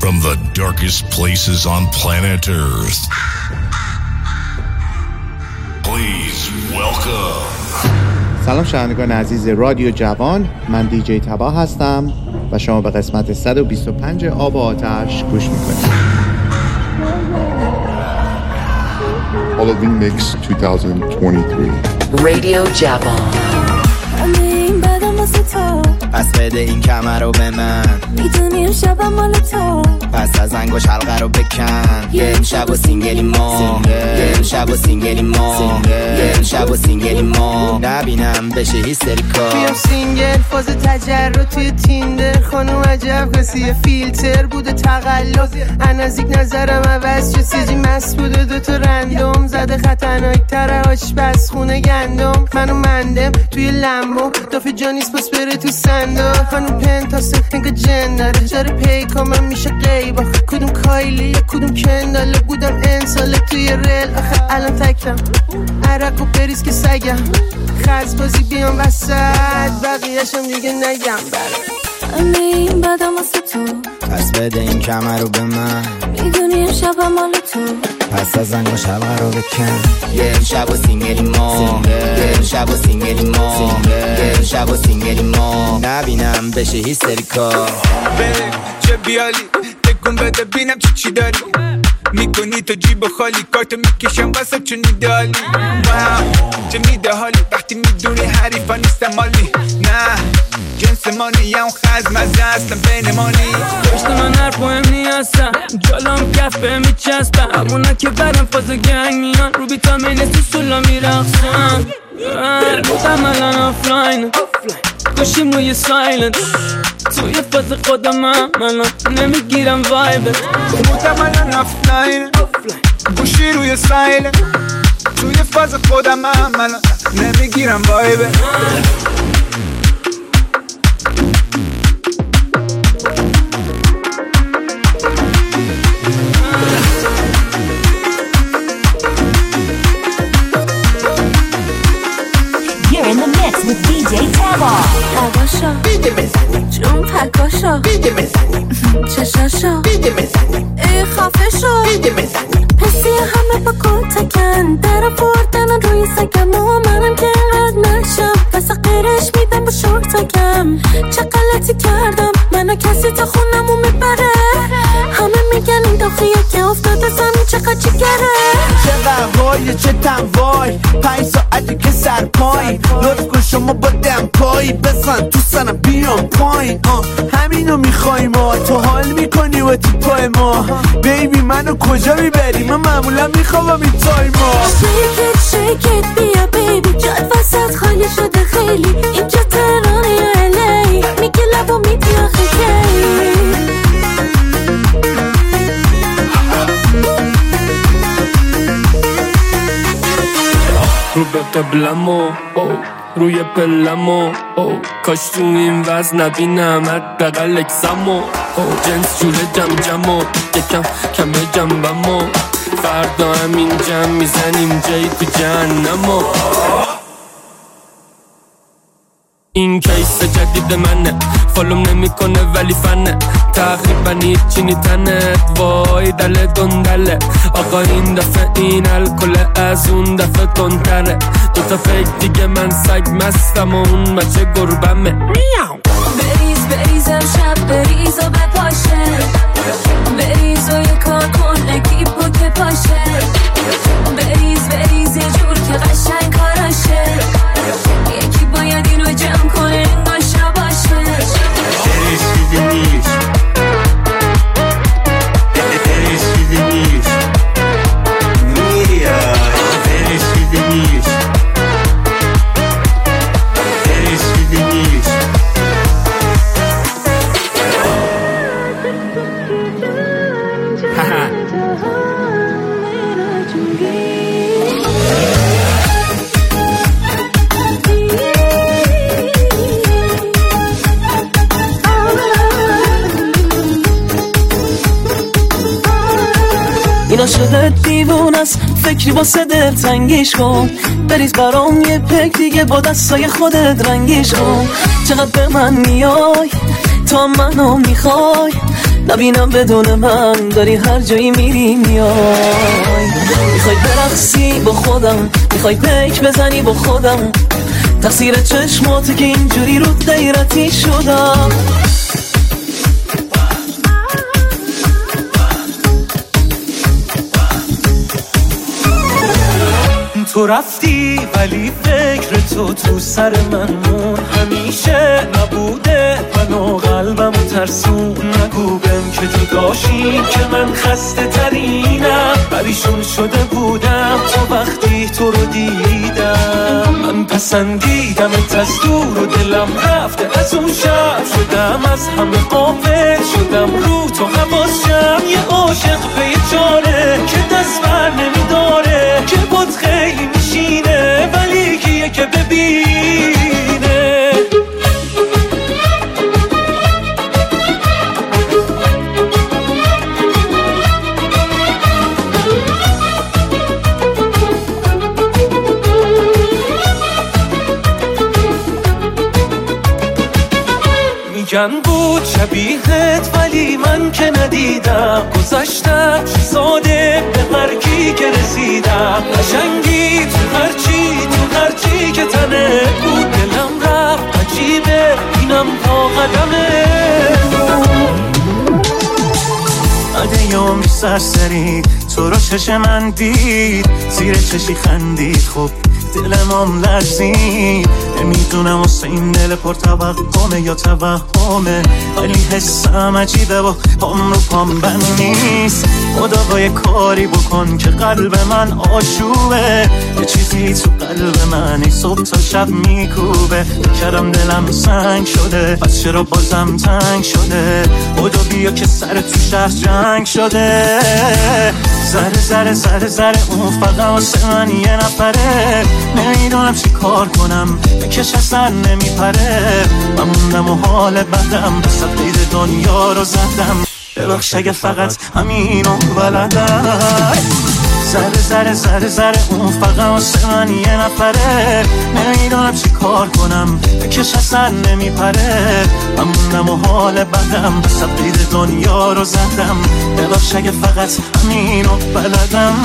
from the darkest places on planet Earth. Please welcome. سلام شنوندگان عزیز رادیو جوان، من دیجی تبا هستم و شما به قسمت 125 آب و آتش گوش میکنید. Halloween Mix 2023 رادیو جوان. پس بده این کمر رو به من، میدونی شبم مال تو، پس از انگوش حلقه رو بکن. یه شب و سینگلی ما، یه شب و سینگلی ما، یه شب و سینگلی ما، نبینم بشه هیستریکا. بیام سینگل فاز تجرد توی تیندر، خانم عجب قصیه فیلتر بوده تقلب. نزدیک نظرم عوض شد، سیجی مست بوده، دوتا رندوم زده خطرناک تره آشپز خونه گندم. منو مندم توی لمبو دافه جانیس پس بره تو صندوق. خانم پنتاسه انگا جن داره، جاره پیکا من میشه قیب. آخه کدوم کایلی یا کدوم کنداله، بودم انساله توی ریل. آخه الان تکم عرق و بریز که سگم، خز بازی بیام وسط، بقیهشم دیگه نگم. همه این بدم واسه تو، پس بده این کمر رو به من، میدونی شبم مال تو، پس از انگوش حلقه رو بکن. یه شب و سینگلی ما، یه شب و سینگلی ما، یه شب و سینگلی ما، نبینم بشه هیستریکا. بله چه بیالی تکون بده بینم چی داری میکنی تو جیب خالی، کارتو میکشم واسه چون ایدالی. چه میده حالی وقتی میدونی حریفا نیستم مالی. نه جنس مانی یا اون خزمزه هستم بین مانی. پشت من حرف مهم نیستم، جالم کف به میچستم، همونا که برم فاز گنگ میان، رو بیتامین سوسولا میرخصم. بودم الان آفلاین، گوشیم روی سایلنت، توی فاز خودم الان نمیگیرم وایبت. بودم الان آفلاین، گوشی روی سایلنت، توی فاز خودم الان نمیگیرم وایبت. You're in the mix with DJ Taba. پاگاشا جون پاگاشا چشاشا ای خفشا حسی همه با کتکن در آوردن روی سگم و منم که اینقدر نشم واسه غیرش میدم با شورتکم. چه غلطی کردم منو کسی تا خونمو میبره، همه میگن این داخیه که افتاده زمین چقدر جگره. چقدر وای چه تنوای 5 ساعتی که سر پای، لطف کن شما با دم پایی بزن تو سنم بیام پایین. همینو میخوای ما، تو حال میکنی و تو پای ما. بیبی منو کجا میبری، من معمولا میخوام این تای ما. شیکت بیا بیبی، جاد وسط خالی شده خیلی، اینجا تهرانه یا الی، میگه لبا میدی آخه کی. رو به قبلمو روی پلمو کاش تو این وزن نبینم حداقل اکسمو. جنس جوره جم جمو یکم کمه جنبمو، فردا همین جم میزنیم جایی تو جهنمو. این کیس جدید منه، فالوم نمیکنه ولی فنه، تقریبا هیچی نیتنه، وای دل دندله. آقا این دفعه این الکل از اون دفعه تندتره، دوتا فکر دیگه من سگ مستم و اون بچه گربمه. بریز بریزم شب بریز و بپاشه، بریز و یه کار کن اکیپو که پاشه، بریز بریز یه جور که قشنگ کاراشه، یکی باید اینو جمع کنه انگاشا باشه. این عاشقت دیوون است، فکری واسه دل تنگیش کن، بریز برام یه پک دیگه با دستای خودت رنگیش کن. چقدر به من میای تا منو میخوای، نبینم بدون من داری هر جایی میری میای. میخوای برقصی با خودم، میخوای پیک بزنی با خودم، تقصیر چشماته که اینجوری رو دیرتی شدم. تو رفتی ولی فکر تو سر من مون، همیشه نبوده منو قلبم ترسون. نگو بهم که جداشی که من خسته ترینم، پریشون شده بودم تو وقتی تو رو دیدم. من پسندیدمت از دور و دلم رفته از اون شب، شدم از همه غافل شدم رو تو حواسم. یه عاشق به یه چاره که دست بر نمیداره، که بود خیلی میشینه ولی کیه که ببینه. میگن بود شبیهت ولی من که ندیدم، گذشتم ساده به مرگی که رسیدم. قشنگی تو هرچی که تنه بود، دلم رفت عجیبه اینم پا قدمه. ایامی سرسری تو رو چش من دید، زیر چشی خندید، خب دلم لرزید. نمیدونم واسه این دل پر توقمه یا توهمه، ولی حسم عجیبه و پام رو پام بند نیست. خدا یه کاری بکن که قلب من آشوبه، یه چیزی تو قلب من ای صبح تا شب میکوبه. کردم دلم سنگ شده پس چرا بازم تنگ شده، خدا بیا که سر تو شهر جنگ شده. زره اون فقط واسه من یه نفره، نمیدونم چی کار کنم بکش اصلا نمیپره. من موندم و حال بدم سفید دنیا رو زدم، ببخش اگه فقط همینو بلدم. زره اون فقط واسه من یه نفره، نمیدونم چی کار کنم بکش اصلا نمیپره. من موندم و حال بدم سفید دنیا رو زدم، ببخش اگه فقط همینو بلدم.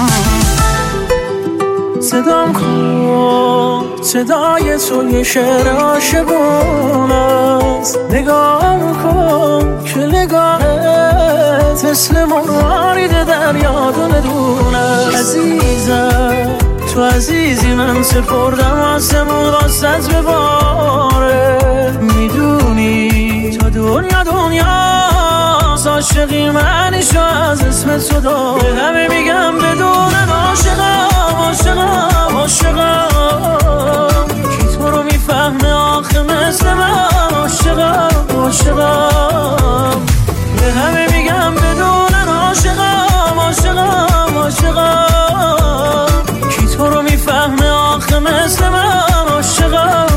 صدام کن صدای تو یه شعر عاشقون است، نگاه کن که نگاهت مثل مروارید دریا دونه. عزیزم تو عزیزی من سپردم آسمون واسط بباره. میدونی تا دنیاست عاشقی منشو از اسم تو دار. به همه میگم بدون عاشقم کی تو رو میفهمه آخه مثل من. عاشقم به همه میگم بدون عاشقم کی تو رو میفهمه آخه مثل من. عاشقم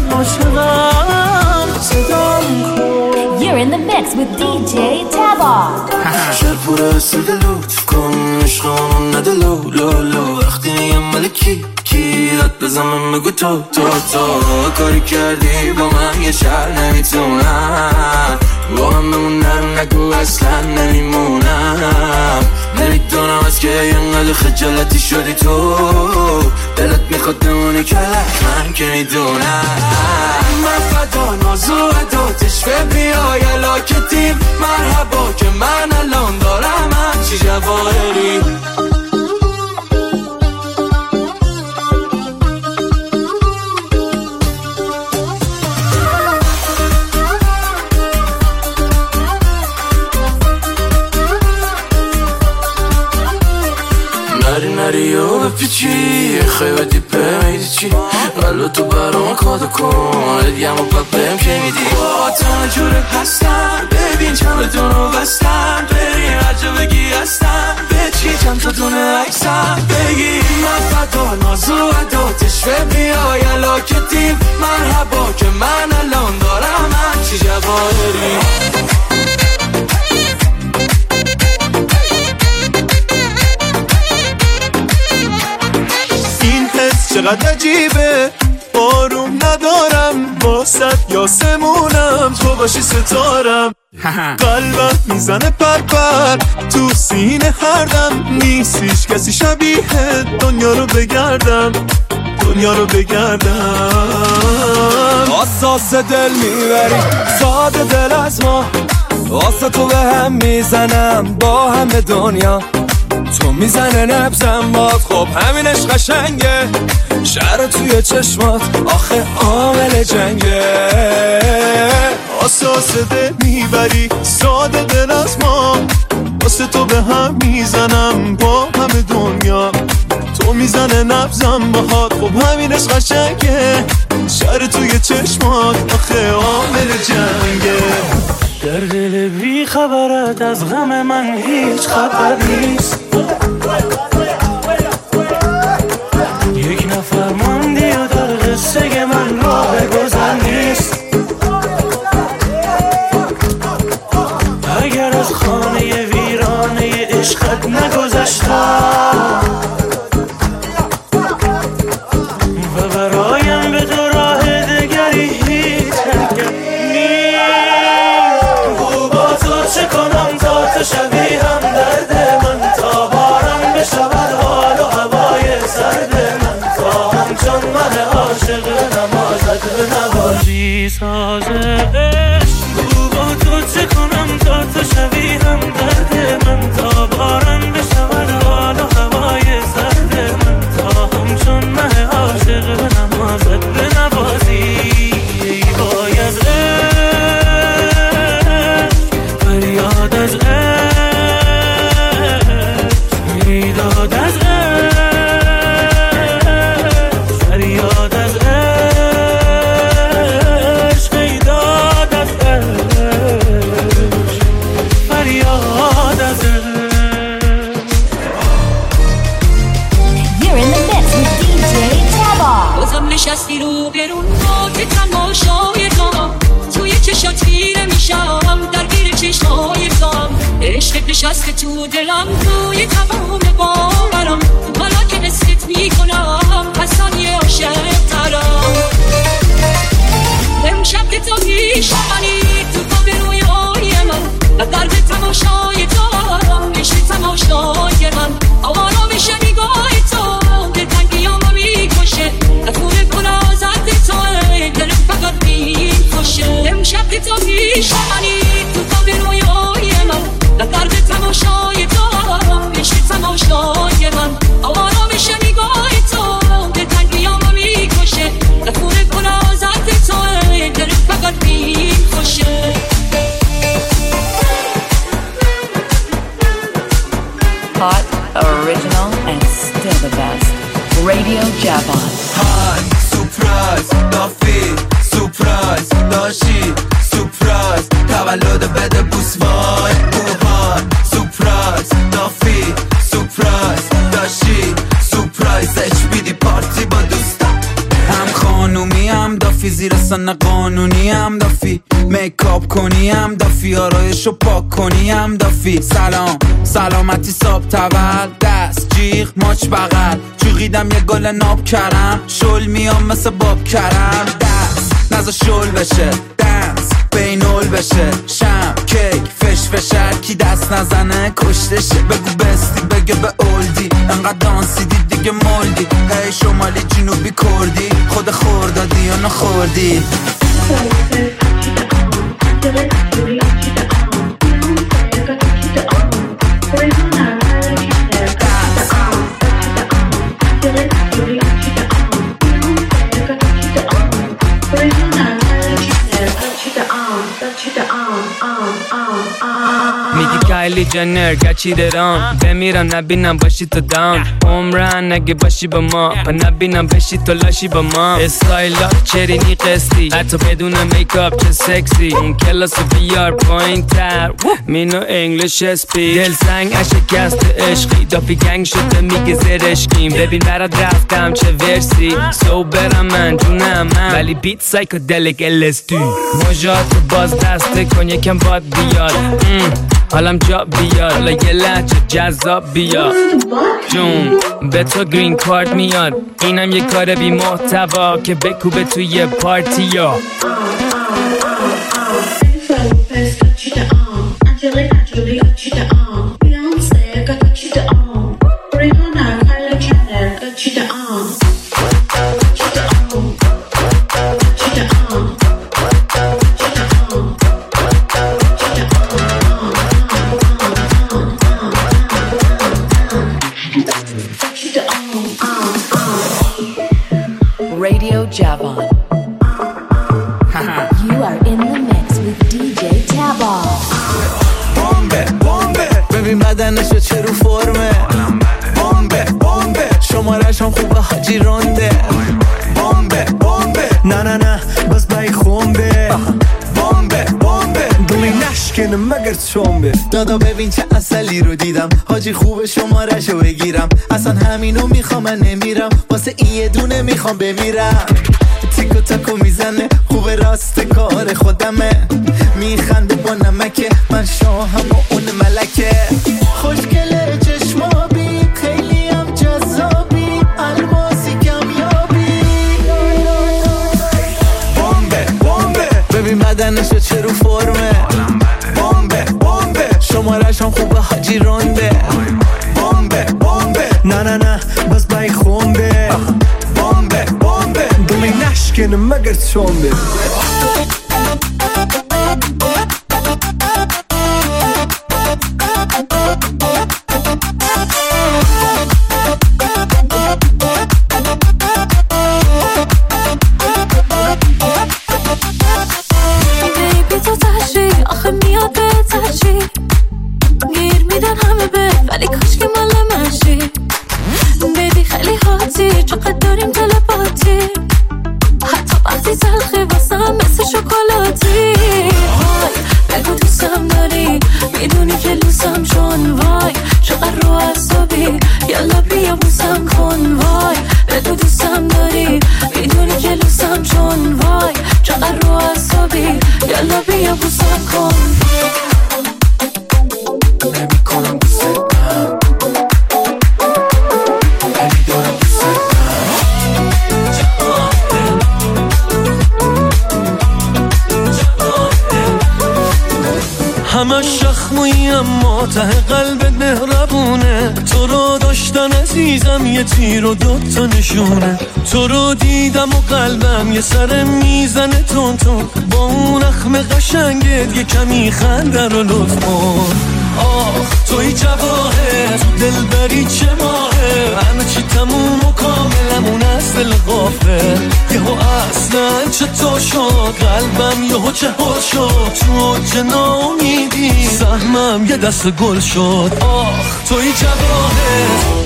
صدام کن. You're in the mix with DJ Taba. شهر پوره سید لطف کن عشقانو نده لو وقتی نیم ملکی داد بزنم بگو تو کاری کردی با من یه شهر نمیتونم با هم بمونم، نگو اصلا نمیمونم. نمیدونم از که اینقدر خجالتی شدی تو، دلت میخواد بمونی که من که میدونم. من فدا نازو عداتش بیای علاکتیم، مرحبا که من الان دارم همچی جواهری. نری و بپیچی خیلی دیپه میدی چی قلو تو برام کادو کن ادیم و پپم که میدی. با تنه جوره هستم ببین چمدونو بستم، بریم هر جا بگی هستم به چی چند تا دونه عکسم بگی. من فدا نازو عداتش بیای علاکتیم، مرحبا که من الان دارم همچی جواهری. چقدر عجیبه بارون ندارم واسط یاسمونم تو باشی ستارم قلبم میزنه پرپر تو سینه هر دم نیستیش کسی شبیه دنیا رو بگردم اساس دل میبری ساده دل از ما واسه تو به هم میزنم با همه دنیا تو میزنه نبزم باد خب همینش قشنگه شهر توی چشمات آخه عامل جنگه اساس دل میبری ساده دل از ما واسه تو به هم میزنم با همه دنیا تو میزنه نبزم باهات خب همینش قشنگه شهر توی چشمات آخه عامل جنگه در دل بی خبرت از غم من هیچ خبر نیست یک نفر ماندی و در قصه من راه گذر نیست اگر از خانه ویرانه عشقت نگذشتم و برایم به تو راه دگری هیچ حرکت نیست با تو چه کنم تا تو شوی هم درد من تا بارم بشود حال و هوای سرد من تا همچون من عاشق نمازت به نوازی ساز عشق با تو چه کنم تا تو شوی هم درد من تا بارم بشود حال و هوای سرد من تا همچون من عاشق نمازت به نوازی ای وای از عشق فریاد از عشق میداد از عشق فریاد از عشق میداد از عشق فریاد از عشق. You're in the mix with DJ Taba. بازم نشستی رو برون که تماشای تو توی چشات خیره میشم درگیر چشمای تو عشق نشسته تو دلم توی تمام باورم حالا که نسیت میکنم حسانی عاشق ترم امشب که تو پیش منی تو خواب رویای من و درد تماشای تو میشی تماشای من آوارا میشه نگاه تو دلتنگیامو میکشه نفونه گنازت تو دل فقط میکشه امشب که تو پیش منی تو خواب رویای من و درد تماشای تو میشی تماشای من آوارا میشه نگاه تو دلتنگیامو میکشه نفونه گنازت تو دل فقط میکشه. Hot, original, and still the best. Radio Javon. Hi, surprise, دافی surprise داشی surprise تولد بده بوس وای بوهان surprise دافی surprise داشی surprise HBD پارتی با دوستا هم خانومی هم دافی زیر سن قانونی هم دافی میکاپ کنی هم دافی آرایشو پاک کنی هم دافی سلام سلامتی صاحب تول دست جیغ ماچ بغل جوغیدم یه گل ناب کرم شل میام مثل باب کرم دست نزا شل بشه دنس بینول بشه شم کیک فش فشر کی دست نزنه کشتشه بگو بستی بگه به اولدی انقدر دانسیدی دیگه مولدی هی شمالی جنوبی کردی خود خوردادی یا نخوردی میگی کایلی جنر گچی درام بمیرم نبینم باشی تو دام عمرن نگه باشی با ما پا نبینم بشی تو لاشی با ما استایلات چرینی قسطی حتی بدون میکاپ چه سکسی اون کلاس بیار پایین تر مینو انگلیش اسپیک دل سنگ اشکست عشقی دافی گنگ شده میگه زرشکیم ببین برات رفتم چه ورسی سو برم من جونم من ولی بیت سایکودلیک LSD مجات باز دسته کن یکم باد بیاد حالم جا بیاد حالا یه لحجه جذاب بیاد جون به تو گرین کارت میاد اینم یه کار بی محتوا که بکوبه توی پارتی ها Radio Javon. You are in the mix with DJ Tabor. بامبه ببین بدنشو چه رو فرمه بامبه شمارش هم خوبه حاجی رونده بامبه نه بس بای خونده بامبه دلی نشکنه مگر چومبه دادا ببین چه اصلی رو دیدم حاجی خوبه شمارشو بگیرم اصلا همینو میخوام من نمیرم واسه این یه دونه میخوام بمیرم تیکو تاکو میزنه خوبه راست کار خودمه میخنده با نمکه من شاهم و اون ملکه خوشگله چشمابی خیلی هم جذابی الماسی کمیابی بامبه ببین بدنشو چه رو فرمه بامبه شمارش هم خوبه حاجی رونده بامبه نه بس بای خونده بامبه دلی نشکنه مگر چومبه همش شخمویی اما ته قلبت مهربونه تو رو داشتن عزیزم یه تیر و دوتا نشونه تو رو دیدم و قلبم یه سر میزنه تون با اون اخم قشنگت یه کمی خنده رو لطف کن آخ توی جواهر دل بری چه ماهه همه چی تموم و کاملمون از دل غافه یهو اصلا چطور شد قلبم یهو چه هر شد تو چه ناامیدی سهمم یه دست گل شد آخ توی جواهر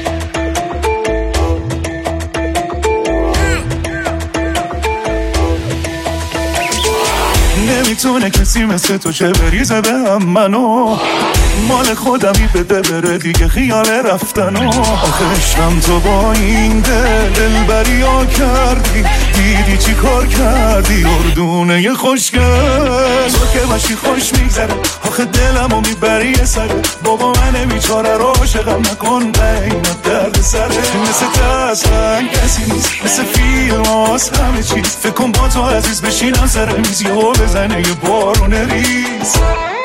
نمیتونه کسی مثل تو چه بریزه به هم منو مال خودمی بده بره دیگه خیال رفتنو آخه عشقم تو با این دل بریا کردی دیدی چی کار کردی اردونه یه خوشگل تو که باشی خوش میگذره آخه دلمو میبری یه سره بابا من بیچاره رو عاشقم نکن بینت درد سره مثل تصفن کسی نیست مثل فیلم هاست همه چیز فکر کن با تو عزیز بشینم سر میزی و بزنه یه بارون ریز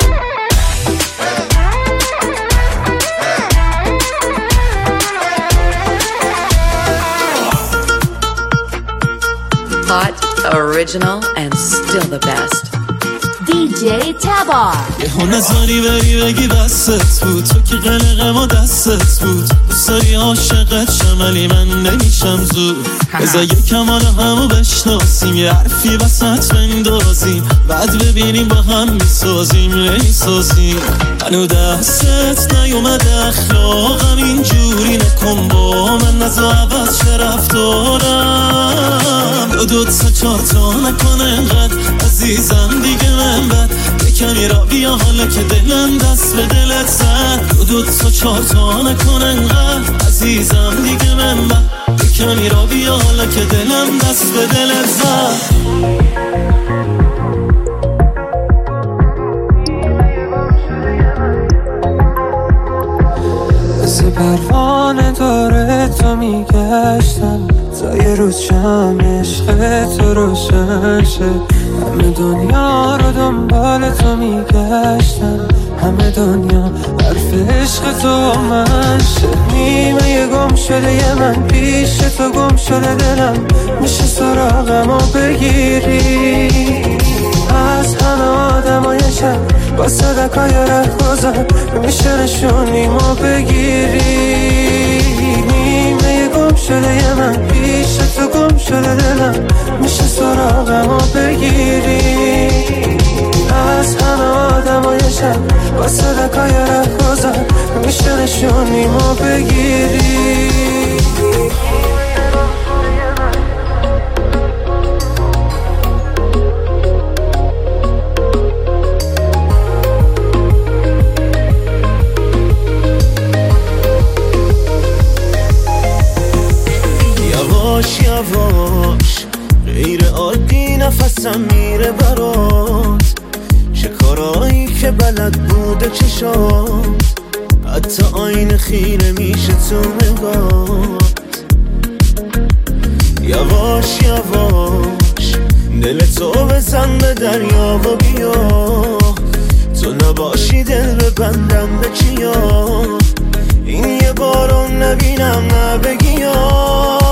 Hot, original, and still the best. DJ Tabor. یهو نزاری بری بگی بستت بود تو که قلقم و دستت بود دوستاری عاشقت شمالی من نمیشم زود بذار یکم حالا همو بشناسیم یه حرفی وسط بندازیم بعد ببینیم با هم میسازیم هنو دستت نیومده اخلاقم اینجوری نکن با من نزا عوض چه رفتارم دو سه چار تا نکنه انقدر عزیزم دیگه من بد بکنی را بیا حالا که دلم دست به دلت زد دو سه چار تا نکنه انقدر عزیزم دیگه من بد بکنی را بیا حالا که دلم دست به دلت زد پروانه داره تو میگشتم تا یه روز شم عشق تو روشن شه. همه دنیا رو دنبال تو میگشتم، همه دنیا حرف عشق تو من شه. نیمه یه گم شده یه من پیش تو گم شده دلم، میشه سراغم و بگیری از همه آدمای شب با صدقای رهگذر، میشه نشونیمو بگیری. نیمه یه گم شده یه من پیش تو گم شده دلم، میشه سراغم و بگیری از همه آدمای شب با صدقای رهگذر، میشه نشونیمو بگیری. یواش یواش غیر عادی نفسم میره برات، چه کارایی که بلد بوده چشات، حتی آینه خیره میشه تو نگات. یواش یواش دل تو بزن به دریا و بیا، تو نباشی دل ببندم به چیا، این یه بارو نبینم نبگیا.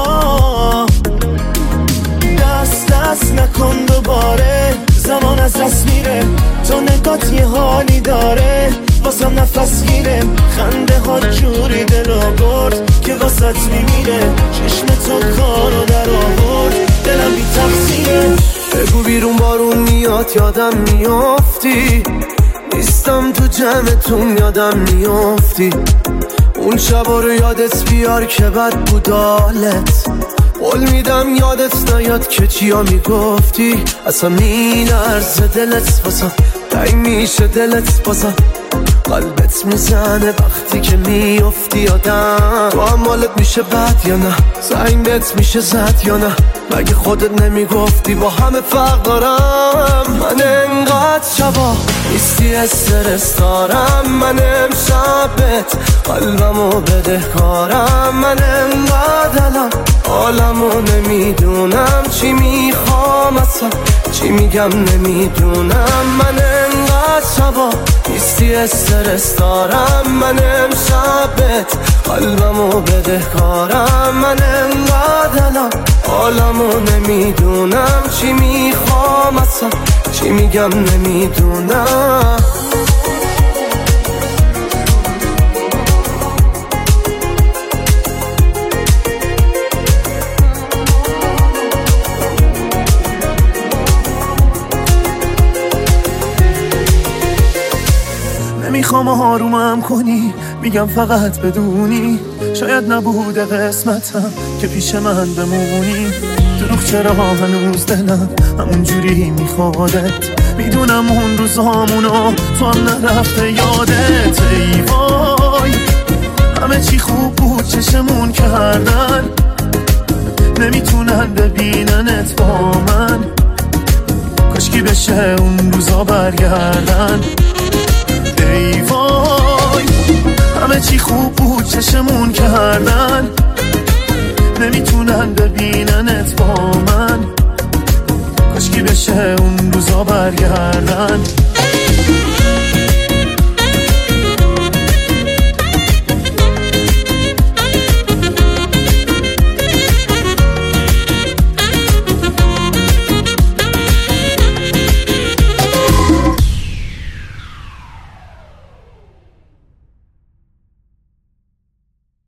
دست نکن دوباره، زمان از دست میره، تو نگات یه حالی داره واسم نفس گیره. خنده ها جوری دل آورد که واسط میمیره، چشم تو کارو در آورد دلم بی تقصیره. بگو بیرون بارون میاد یادم میافتی، نیستم تو جمعتون یادم میافتی. اون شبا رو یادت بیار که بد بود حالت، قول میدم یادت نیاد که چیا میگفتی. اصلا میلرزه دلت واسم، تایی میشه دلت بازم، قلبت میزنه وقتی که میافتی یادم. تو هم حالت میشه بد یا نه، زنگت میشه زد یا نه، مگه خودت نمیگفتی با همه فرق دارم. من انقدر شبا نیستی استرس دارم، من امشبت قلبمو بده کارم. من انقدر الان حالمو نمیدونم، چی میخوام اصلا چی میگم نمیدونم. من انقدر شبا نیستی استرس دارم، من امشبت قلبمو بده کارم. من انقدر الان حالمو نمیدونم، چی میخوام اصلا چی میگم نمیدونم. نمیخوام آرومم کنی، میگم فقط بدونی شاید نبوده قسمتم که پیش من بمونی. دروغ چرا هنوز دلم همون جوری میخوادت، میدونم اون روزامونو تو هم نرفته یادت. ای وای همه چی خوب بود چشمون کردن، نمیتونن ببیننت با من، کاشکی بشه اون روزا برگردن. ای وای همه چی خوب بود چشمون کردن، نمیتونن ببیننت با من، کاشکی بشه اون روزا برگردن.